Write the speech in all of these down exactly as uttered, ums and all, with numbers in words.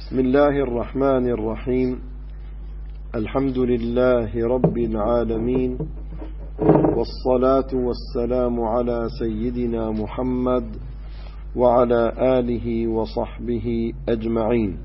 بسم الله الرحمن الرحيم. الحمد لله رب العالمين، والصلاة والسلام على سيدنا محمد وعلى آله وصحبه أجمعين.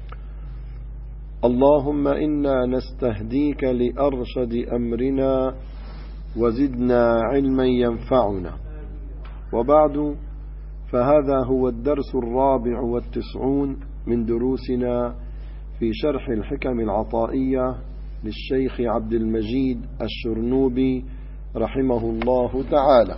اللهم إنا نستهديك لأرشد أمرنا وزدنا علما ينفعنا. وبعد، فهذا هو الدرس الرابع والتسعون من دروسنا في شرح الحكم العطائية للشيخ عبد المجيد الشرنوبي رحمه الله تعالى.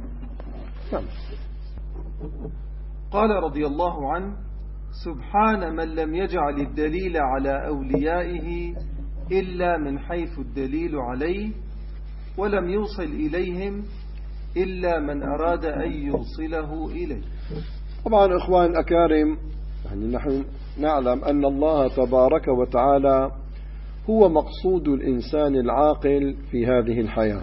قال رضي الله عنه: سبحان من لم يجعل الدليل على أوليائه إلا من حيث الدليل عليه، ولم يوصل إليهم إلا من أراد أن يوصله إليه. طبعا إخوان الأكارم، يعني نحن نعلم أن الله تبارك وتعالى هو مقصود الإنسان العاقل في هذه الحياة.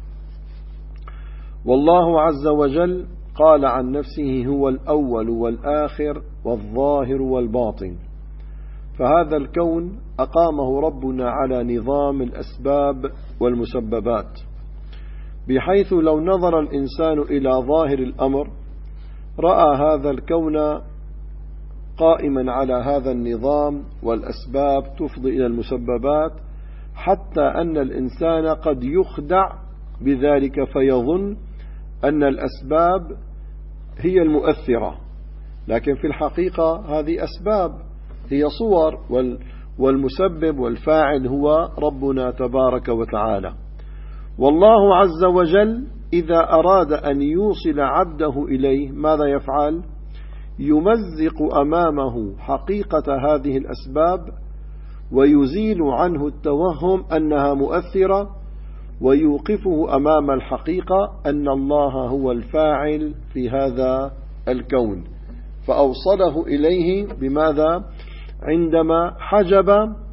والله عز وجل قال عن نفسه: هو الأول والآخر والظاهر والباطن. فهذا الكون أقامه ربنا على نظام الأسباب والمسببات، بحيث لو نظر الإنسان إلى ظاهر الأمر رأى هذا الكون قائما على هذا النظام، والأسباب تفضي إلى المسببات، حتى أن الإنسان قد يخدع بذلك فيظن أن الأسباب هي المؤثرة، لكن في الحقيقة هذه أسباب، هي صور، والمسبب والفاعل هو ربنا تبارك وتعالى. والله عز وجل إذا أراد أن يوصل عبده إليه ماذا يفعل؟ يمزق أمامه حقيقة هذه الأسباب، ويزيل عنه التوهم أنها مؤثرة، ويوقفه أمام الحقيقة أن الله هو الفاعل في هذا الكون. فأوصله إليه بماذا؟ عندما حجب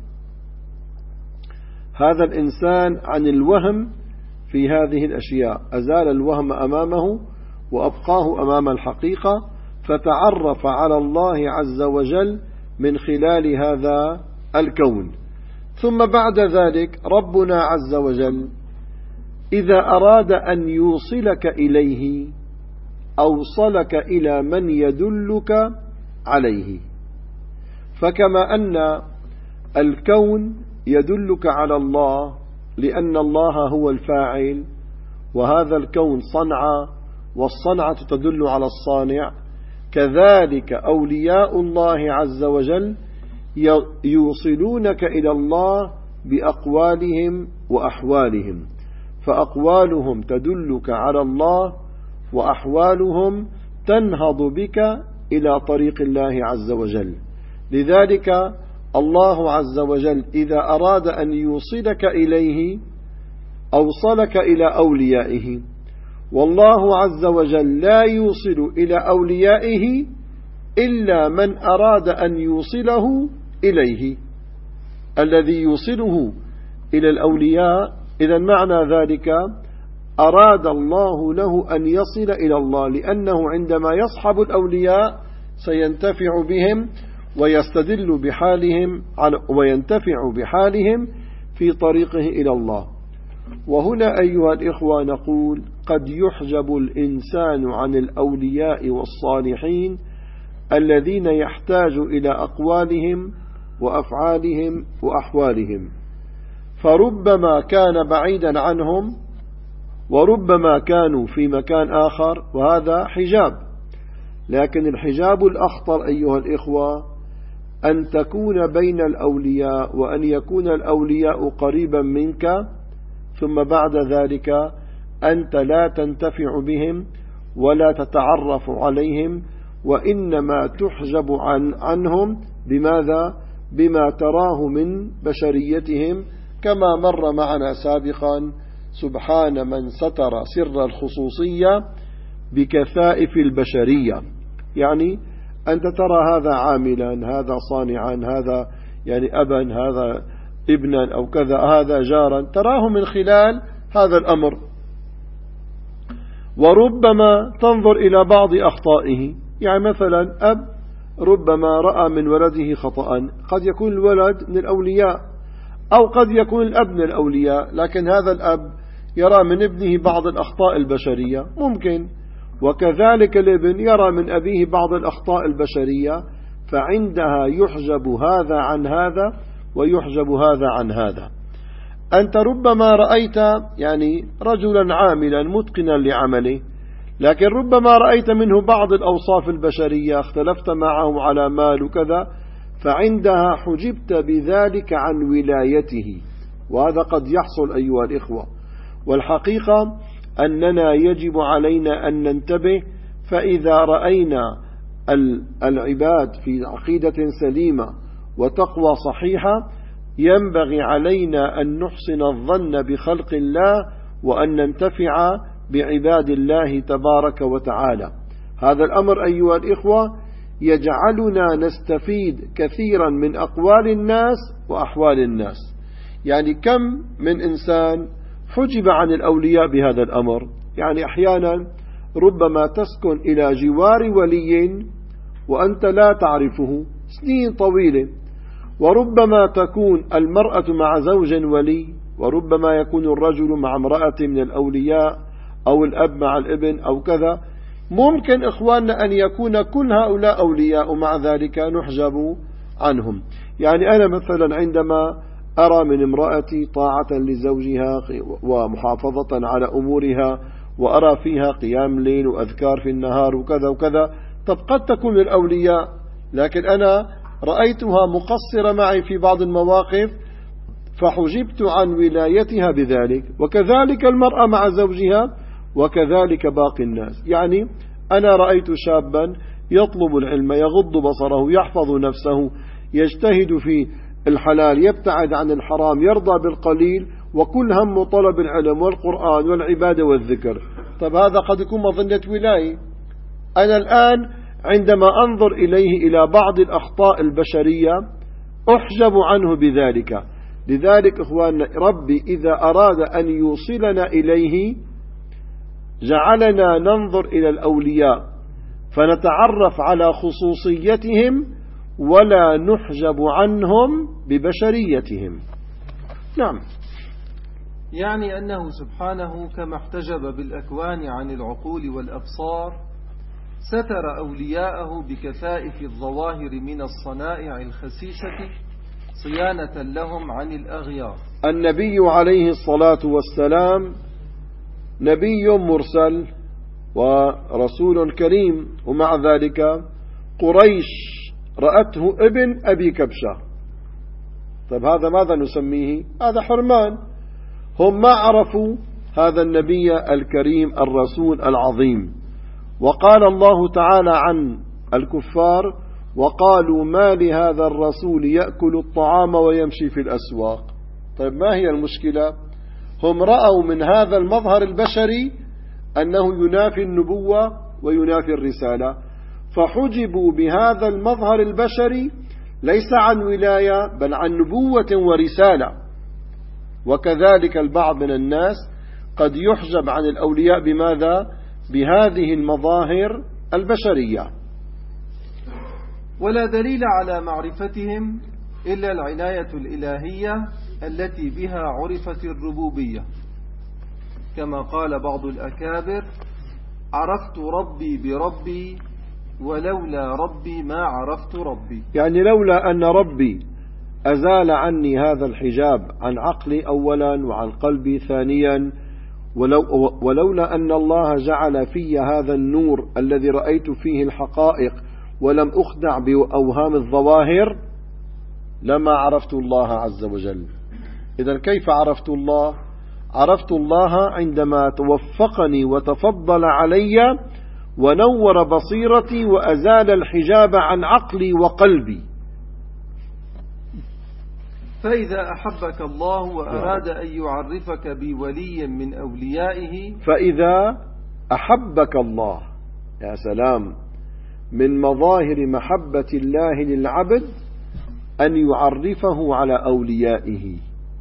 هذا الإنسان عن الوهم في هذه الأشياء، أزال الوهم أمامه وأبقاه أمام الحقيقة، فتعرف على الله عز وجل من خلال هذا الكون. ثم بعد ذلك ربنا عز وجل إذا أراد أن يوصلك إليه أوصلك إلى من يدلك عليه. فكما أن الكون يدلك على الله لأن الله هو الفاعل، وهذا الكون صنعة، والصنعة تدل على الصانع، كذلك أولياء الله عز وجل يوصلونك إلى الله بأقوالهم وأحوالهم، فأقوالهم تدلك على الله، وأحوالهم تنهض بك إلى طريق الله عز وجل. لذلك الله عز وجل إذا أراد أن يوصلك إليه أوصلك إلى أوليائه. والله عز وجل لا يوصل إلى أوليائه إلا من أراد أن يوصله إليه. الذي يوصله إلى الأولياء، إذا معنى ذلك أراد الله له أن يصل إلى الله، لأنه عندما يصحب الأولياء سينتفع بهم ويستدل بحالهم وينتفع بحالهم في طريقه إلى الله. وهنا أيها الإخوة نقول: قد يحجب الإنسان عن الأولياء والصالحين الذين يحتاج إلى أقوالهم وأفعالهم وأحوالهم، فربما كان بعيدا عنهم، وربما كانوا في مكان آخر، وهذا حجاب. لكن الحجاب الأخطر أيها الإخوة أن تكون بين الأولياء، وأن يكون الأولياء قريبا منك، ثم بعد ذلك أنت لا تنتفع بهم ولا تتعرف عليهم، وإنما تحجب عن عنهم بماذا؟ بما تراه من بشريتهم، كما مر معنا سابقا: سبحان من ستر سر الخصوصية بكثائف البشرية. يعني أنت ترى هذا عاملا، هذا صانعا، هذا يعني أبا، هذا ابنا أو كذا، هذا جارا، تراه من خلال هذا الأمر. وربما تنظر إلى بعض أخطائه، يعني مثلا أب ربما رأى من ولده خطأ، قد يكون الولد من الأولياء أو قد يكون الأب من الأولياء، لكن هذا الأب يرى من ابنه بعض الأخطاء البشرية ممكن، وكذلك الابن يرى من أبيه بعض الأخطاء البشرية، فعندها يحجب هذا عن هذا ويحجب هذا عن هذا. أنت ربما رأيت يعني رجلا عاملا متقنا لعمله، لكن ربما رأيت منه بعض الأوصاف البشرية، اختلفت معه على مال وكذا، فعندها حجبت بذلك عن ولايته، وهذا قد يحصل أيها الإخوة. والحقيقة أننا يجب علينا أن ننتبه، فإذا رأينا العباد في عقيدة سليمة وتقوى صحيحة ينبغي علينا أن نحسن الظن بخلق الله وأن ننتفع بعباد الله تبارك وتعالى. هذا الأمر أيها الإخوة يجعلنا نستفيد كثيرا من أقوال الناس وأحوال الناس. يعني كم من إنسان حجب عن الأولياء بهذا الأمر، يعني أحيانا ربما تسكن إلى جوار ولي وأنت لا تعرفه سنين طويلة، وربما تكون المرأة مع زوج ولي، وربما يكون الرجل مع امرأة من الأولياء أو الأب مع الابن أو كذا. ممكن إخواننا أن يكون كل هؤلاء أولياء ومع ذلك نحجب عنهم. يعني أنا مثلا عندما أرى من امرأتي طاعة لزوجها ومحافظة على أمورها، وأرى فيها قيام ليل وأذكار في النهار وكذا وكذا، طب قد تكون الأولياء، لكن أنا رأيتها مقصرة معي في بعض المواقف فحجبت عن ولايتها بذلك. وكذلك المرأة مع زوجها، وكذلك باقي الناس. يعني أنا رأيت شابا يطلب العلم، يغض بصره، يحفظ نفسه، يجتهد في الحلال، يبتعد عن الحرام، يرضى بالقليل، وكل هم طلب العلم والقرآن والعبادة والذكر. طب هذا قد يكون مظنة ولاية. أنا الآن عندما أنظر إليه إلى بعض الأخطاء البشرية أحجب عنه بذلك. لذلك إخواننا ربي إذا أراد أن يوصلنا إليه جعلنا ننظر إلى الأولياء فنتعرف على خصوصيتهم ولا نحجب عنهم ببشريتهم. نعم. يعني أنه سبحانه كما احتجب بالأكوان عن العقول والأبصار ستر أولياءه بكفائف الظواهر من الصنائع الخسيسة صيانة لهم عن الأغيار. النبي عليه الصلاة والسلام نبي مرسل ورسول كريم، ومع ذلك قريش رأته ابن أبي كبشة. طيب هذا ماذا نسميه؟ هذا حرمان. هم ما عرفوا هذا النبي الكريم الرسول العظيم. وقال الله تعالى عن الكفار: وقالوا ما لهذا الرسول يأكل الطعام ويمشي في الأسواق. طيب ما هي المشكلة؟ هم رأوا من هذا المظهر البشري أنه ينافي النبوة وينافي الرسالة، فحجبوا بهذا المظهر البشري ليس عن ولاية بل عن نبوة ورسالة. وكذلك البعض من الناس قد يحجب عن الأولياء بماذا؟ بهذه المظاهر البشرية. ولا دليل على معرفتهم إلا العناية الإلهية التي بها عرفت الربوبية، كما قال بعض الأكابر: عرفت ربي بربي ولولا ربي ما عرفت ربي. يعني لولا أن ربي أزال عني هذا الحجاب عن عقلي أولا وعن قلبي ثانيا، ولو ولولا أن الله جعل في هذا النور الذي رأيت فيه الحقائق ولم أخدع بأوهام الظواهر لما عرفت الله عز وجل. إذن كيف عرفت الله؟ عرفت الله عندما توفقني وتفضل علي ونور بصيرتي وأزال الحجاب عن عقلي وقلبي. فإذا أحبك الله وأراد أن يعرفك بولي من أوليائه، فإذا أحبك الله، يا سلام، من مظاهر محبة الله للعبد أن يعرفه على أوليائه.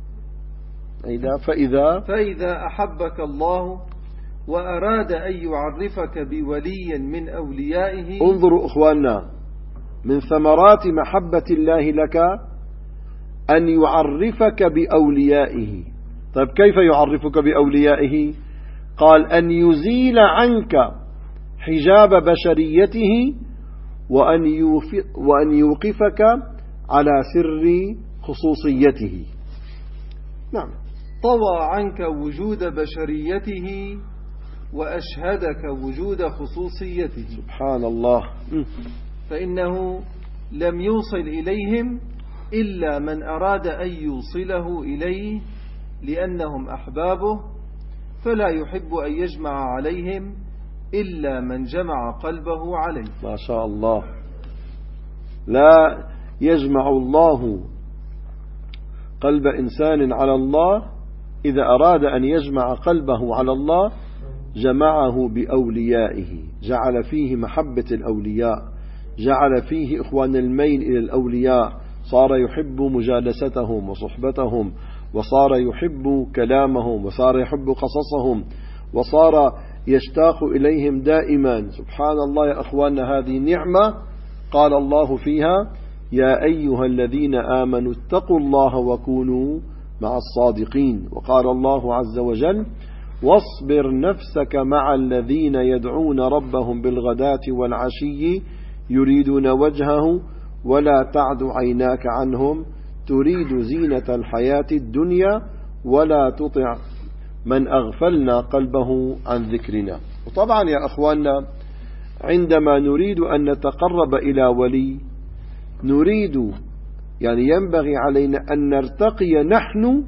فإذا فإذا أحبك الله وأراد أن يعرفك بولي من أوليائه. انظروا إخواننا، من ثمرات محبة الله لك أن يعرفك بأوليائه. طيب كيف يعرفك بأوليائه؟ قال أن يزيل عنك حجاب بشريته وأن وأن يوقفك على سر خصوصيته. نعم. طوى عنك وجود بشريته وأشهدك وجود خصوصيته. سبحان الله. فإنه لم يوصل إليهم إلا من أراد أن يوصله إليه لأنهم أحبابه، فلا يحب أن يجمع عليهم إلا من جمع قلبه عليه. ما شاء الله. لا يجمع الله قلب إنسان على الله، إذا أراد أن يجمع قلبه على الله جمعه بأوليائه، جعل فيه محبة الأولياء، جعل فيه إخوان الميل إلى الأولياء، صار يحب مجالستهم وصحبتهم، وصار يحب كلامهم، وصار يحب قصصهم، وصار يشتاق إليهم دائما. سبحان الله يا أخواننا، هذه نعمة قال الله فيها: يا أيها الذين آمنوا اتقوا الله وكونوا مع الصادقين. وقال الله عز وجل: واصبر نفسك مع الذين يدعون ربهم بالغداة والعشي يريدون وجهه ولا تعد عيناك عنهم تريد زينة الحياة الدنيا ولا تطع من أغفلنا قلبه عن ذكرنا. وطبعا يا أخواننا، عندما نريد أن نتقرب إلى ولي، نريد يعني ينبغي علينا أن نرتقي نحن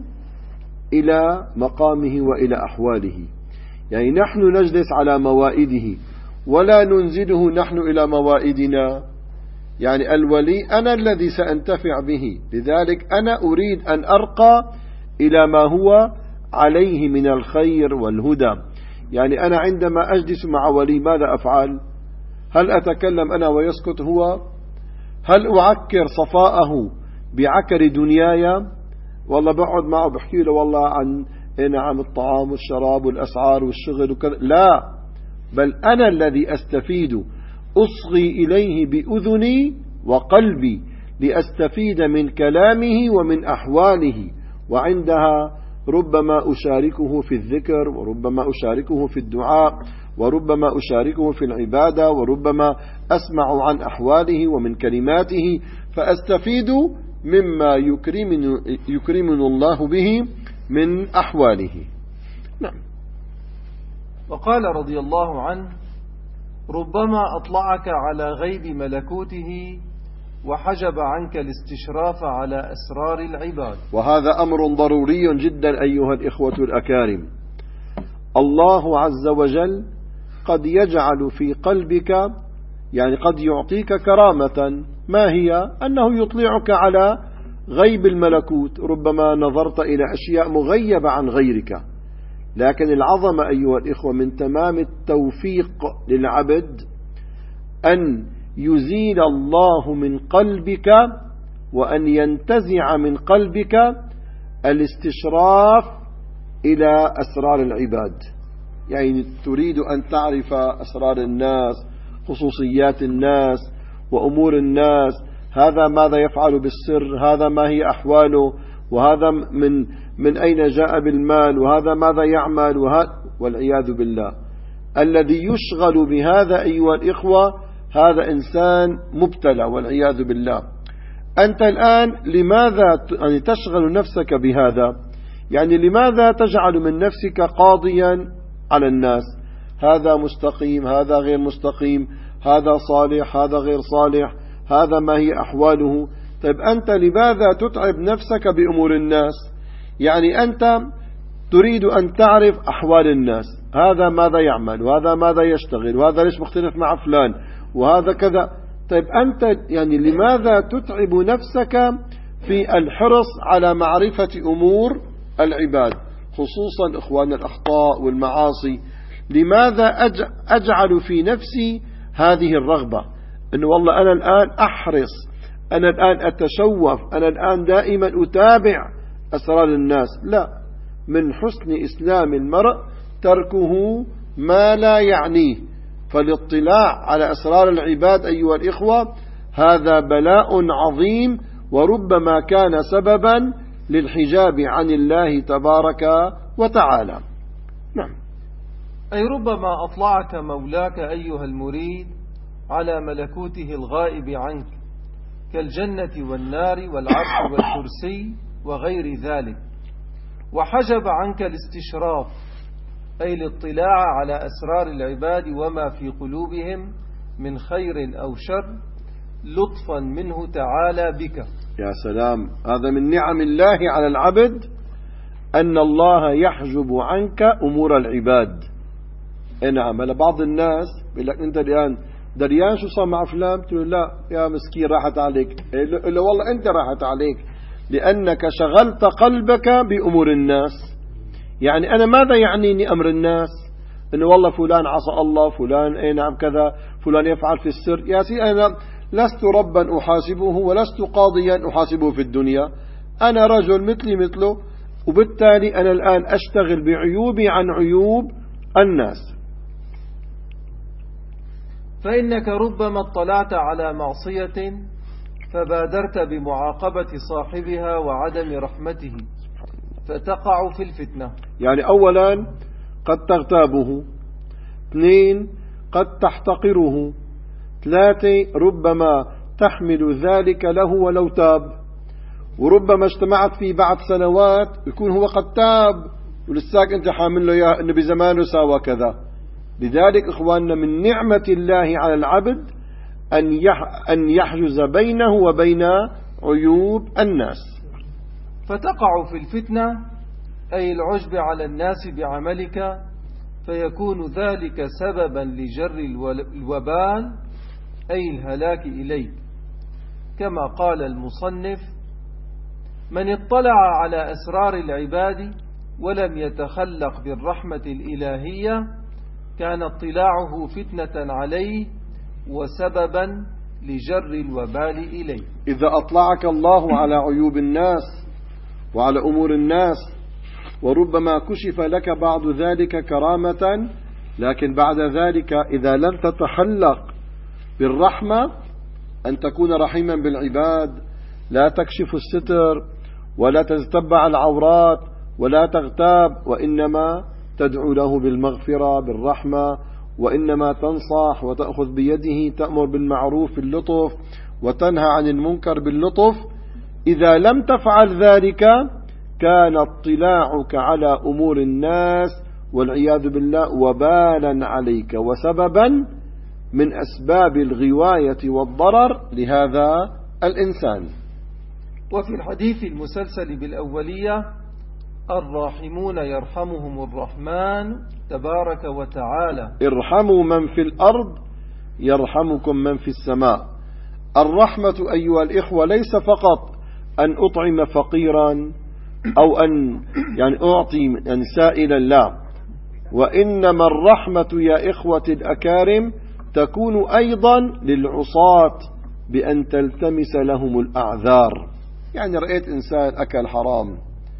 إلى مقامه وإلى أحواله. يعني نحن نجلس على موائده ولا ننزله نحن إلى موائدنا. يعني الولي أنا الذي سأنتفع به، لذلك أنا أريد أن أرقى إلى ما هو عليه من الخير والهدى. يعني أنا عندما أجلس مع ولي ماذا أفعل؟ هل أتكلم أنا ويسكت هو؟ هل أعكر صفاءه بعكر دنياي؟ والله بقعد معه بحكي له والله عن نعم الطعام والشراب والأسعار والشغل وكذا. لا، بل أنا الذي أستفيد، أصغي إليه بأذني وقلبي لأستفيد من كلامه ومن أحواله، وعندها ربما أشاركه في الذكر، وربما أشاركه في الدعاء، وربما أشاركه في العبادة، وربما أسمع عن أحواله ومن كلماته، فأستفيد مما يكرمن يكرمن الله به من أحواله. نعم. وقال رضي الله عنه: ربما أطلعك على غيب ملكوته وحجب عنك الاستشراف على أسرار العباد. وهذا أمر ضروري جدا أيها الإخوة الأكارم. الله عز وجل قد يجعل في قلبك، يعني قد يعطيك كرامة، ما هي؟ أنه يطلعك على غيب الملكوت، ربما نظرت إلى أشياء مغيبة عن غيرك. لكن العظمة أيها الإخوة من تمام التوفيق للعبد أن يزيل الله من قلبك وأن ينتزع من قلبك الاستشراف إلى أسرار العباد. يعني تريد أن تعرف أسرار الناس، خصوصيات الناس وأمور الناس، هذا ماذا يفعل بالسر، هذا ما هي أحواله، وهذا من من أين جاء بالمال، وهذا ماذا يعمل، والعياذ بالله. الذي يشغل بهذا أيها الإخوة هذا إنسان مبتلى والعياذ بالله. أنت الآن لماذا يعني تشغل نفسك بهذا؟ يعني لماذا تجعل من نفسك قاضيا على الناس؟ هذا مستقيم، هذا غير مستقيم، هذا صالح، هذا غير صالح، هذا ما هي أحواله. طيب أنت لماذا تتعب نفسك بأمور الناس؟ يعني أنت تريد أن تعرف أحوال الناس، هذا ماذا يعمل، وهذا ماذا يشتغل، وهذا ليش مختلف مع فلان، وهذا كذا. طيب أنت يعني لماذا تتعب نفسك في الحرص على معرفة أمور العباد، خصوصا إخوان الأخطاء والمعاصي؟ لماذا أجعل في نفسي هذه الرغبة أنه والله أنا الآن أحرص، أنا الآن أتشوف، أنا الآن دائما أتابع أسرار الناس؟ لا، من حسن إسلام المرء تركه ما لا يعنيه. فالاطلاع على أسرار العباد أيها الإخوة هذا بلاء عظيم، وربما كان سببا للحجاب عن الله تبارك وتعالى. نعم. أي ربما أطلعك مولاك أيها المريد على ملكوته الغائب عنك كالجنة والنار والعرش والكرسي وغير ذلك، وحجب عنك الاستشراف أي الاطلاع على أسرار العباد وما في قلوبهم من خير أو شر لطفا منه تعالى بك. يا سلام، هذا من نعم الله على العبد أن الله يحجب عنك أمور العباد. نعم. هلا بعض الناس بيقول لك أنت الآن دريان شو صار مع فلان؟ قلت له لا يا مسكين راحت عليك. قل له والله أنت راحت عليك لأنك شغلت قلبك بأمور الناس. يعني أنا ماذا يعنيني أمر الناس؟ إنه والله فلان عصى الله، فلان أي نعم كذا، فلان يفعل في السر. يا سيدي أنا لست ربا أحاسبه ولست قاضيا أحاسبه في الدنيا، أنا رجل مثلي مثله، وبالتالي أنا الآن أشتغل بعيوبي عن عيوب الناس. فإنك ربما اطلعت على معصية فبادرت بمعاقبة صاحبها وعدم رحمته فتقع في الفتنة. يعني أولا قد تغتابه، اثنين قد تحتقره، ثلاثة ربما تحمل ذلك له ولو تاب، وربما اجتمعت في بعد سنوات يكون هو قد تاب ولساك انت حامل له اياه انه بزمانه ساوى كذا. لذلك اخواننا من نعمة الله على العبد ان يحجز بينه وبين عيوب الناس. فتقع في الفتنة أي العجب على الناس بعملك، فيكون ذلك سببا لجر الوبال أي الهلاك إليك، كما قال المصنف: من اطلع على أسرار العباد ولم يتخلق بالرحمة الإلهية كان اطلاعه فتنة عليه وسببا لجر الوبال إليه. إذا أطلعك الله على عيوب الناس وعلى أمور الناس وربما كشف لك بعض ذلك كرامة، لكن بعد ذلك إذا لم تتخلق بالرحمة أن تكون رحيما بالعباد، لا تكشف الستر ولا تتبع العورات ولا تغتاب، وإنما تدعو له بالمغفرة بالرحمة، وإنما تنصح وتأخذ بيده، تأمر بالمعروف باللطف وتنهى عن المنكر باللطف. إذا لم تفعل ذلك كان اطلاعك على أمور الناس والعياذ بالله وبالا عليك وسببا من أسباب الغواية والضرر لهذا الإنسان. وفي الحديث المسلسل بالأولية: الراحمون يرحمهم الرحمن تبارك وتعالى. ارحموا من في الأرض يرحمكم من في السماء. الرحمة أيها الإخوة ليس فقط أن أطعم فقيرا أو أن يعني أعطي يعني سائلا، لا، وإنما الرحمة يا إخوة الأكارم تكون أيضا للعصاة بأن تلتمس لهم الأعذار. يعني رأيت إنسان أكل حرام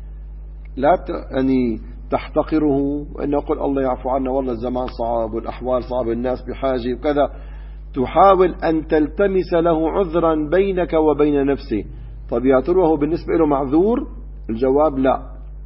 لا يعني تحتقره وأن يقول الله يعفو عنا، والله الزمان صعب والأحوال صعب، الناس بحاجة وكذا، تحاول أن تلتمس له عذرا بينك وبين نفسه. طب يا ترى هو بالنسبة له معذور؟ الجواب لا،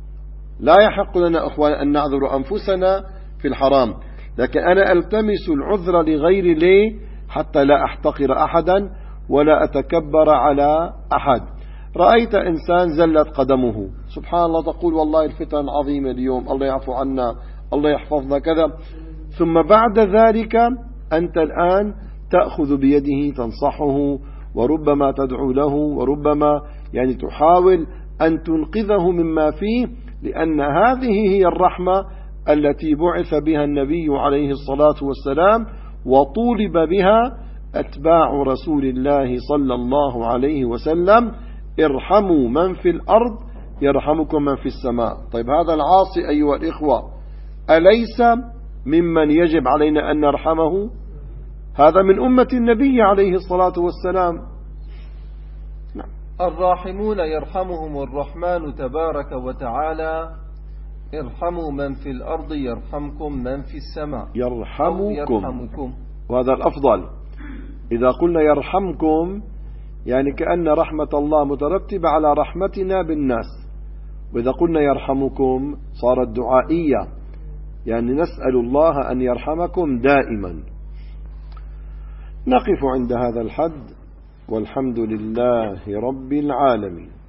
لا يحق لنا أخوان أن نعذر أنفسنا في الحرام، لكن أنا ألتمس العذر لغير لي حتى لا أحتقر أحدا ولا أتكبر على أحد. رأيت إنسان زلت قدمه، سبحان الله، تقول والله الفتن عظيمة اليوم، الله يعفو عنا، الله يحفظنا كذا، ثم بعد ذلك أنت الآن تأخذ بيده تنصحه وربما تدعو له وربما يعني تحاول أن تنقذه مما فيه، لأن هذه هي الرحمة التي بعث بها النبي عليه الصلاة والسلام وطولب بها أتباع رسول الله صلى الله عليه وسلم: ارحموا من في الأرض يرحمكم من في السماء. طيب هذا العاصي أيها الإخوة أليس ممن يجب علينا أن نرحمه؟ هذا من أمة النبي عليه الصلاة والسلام. نعم. الراحمون يرحمهم الرحمن تبارك وتعالى: ارحموا من في الأرض يرحمكم من في السماء. يرحمكم, يرحمكم. وهذا الأفضل. إذا قلنا يرحمكم يعني كأن رحمة الله مترتبة على رحمتنا بالناس، وإذا قلنا يرحمكم صارت دعائية، يعني نسأل الله أن يرحمكم دائما. نقف عند هذا الحد، والحمد لله رب العالمين.